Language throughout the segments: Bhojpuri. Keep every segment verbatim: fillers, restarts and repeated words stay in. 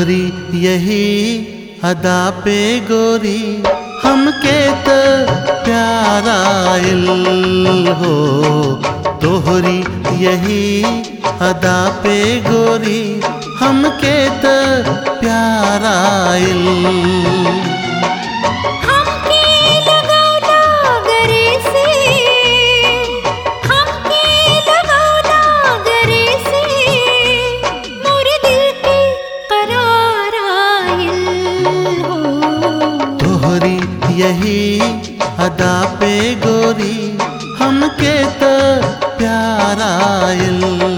तोहरी यही अदा पे गोरी हमके त प्यार आइल हो। तोहरी यही अदा पे गोरी हमके त प्यार आइल। यही अदा पे गोरी हमके त प्यार आइल।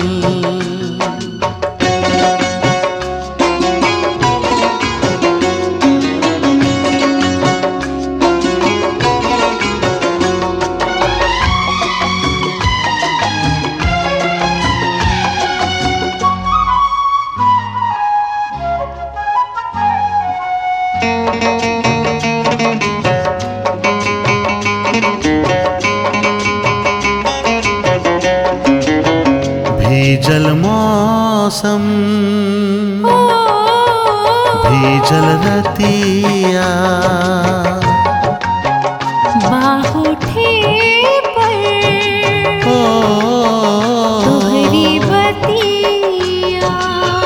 भीजल मौसम भीजल रतिया बाहोठे पर तोहरी बतिया।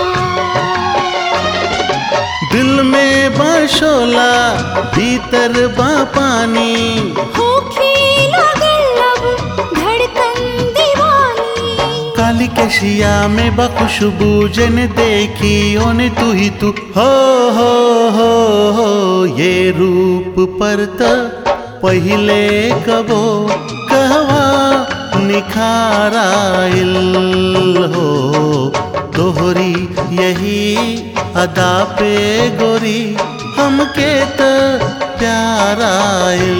दिल में बशोला भीतर बा पानी होखे लागल अब धड़कन दीवानी। काली केशिया में बखुशबू जन देखी ओने तू ही तू हो हो हो हो। ये रूप पर त पहिले कबो कहवा निखार आइल हो। तोहरी यही अदा पे गोरी हमके त प्यार आइल।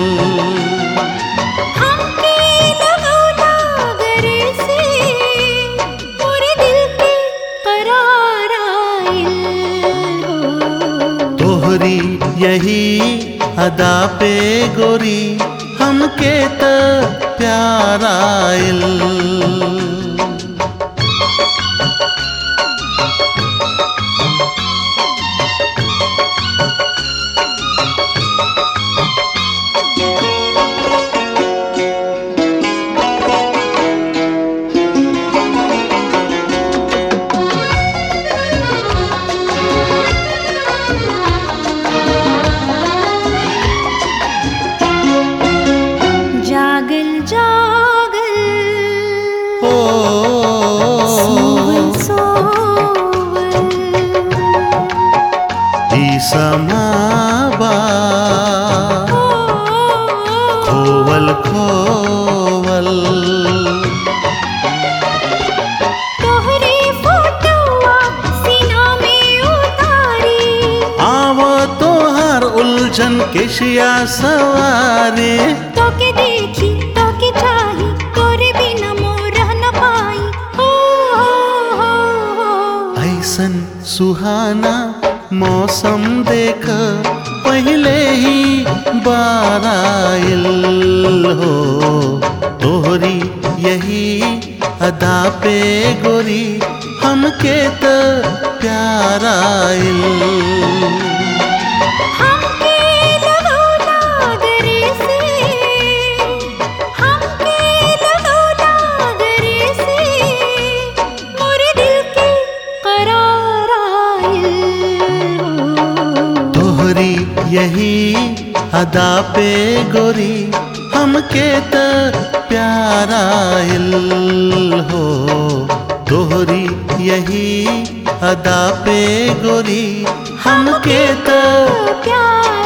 तोहरी यही अदा पे गोरी हमके त प्यार आइल। जागल जागल ओ सोवल सोवल ई समाबा खोवल खोवल। तोहरे फोटोआ सीना में उतारी आवो तोहर उलझन केशिया सवारे। तोके देखी तोके चाही तोरे बिना मोर न पाई हो हो हो। ऐसन सुहाना मौसम देख पहले ही बार आइल हो। तोहरी यही अदा पे गोरी हमके त प्यार आइल। यही अदा पे गोरी हमके त प्यार आइल हो। तोहरी यही अदा पे गोरी हमके त प्यार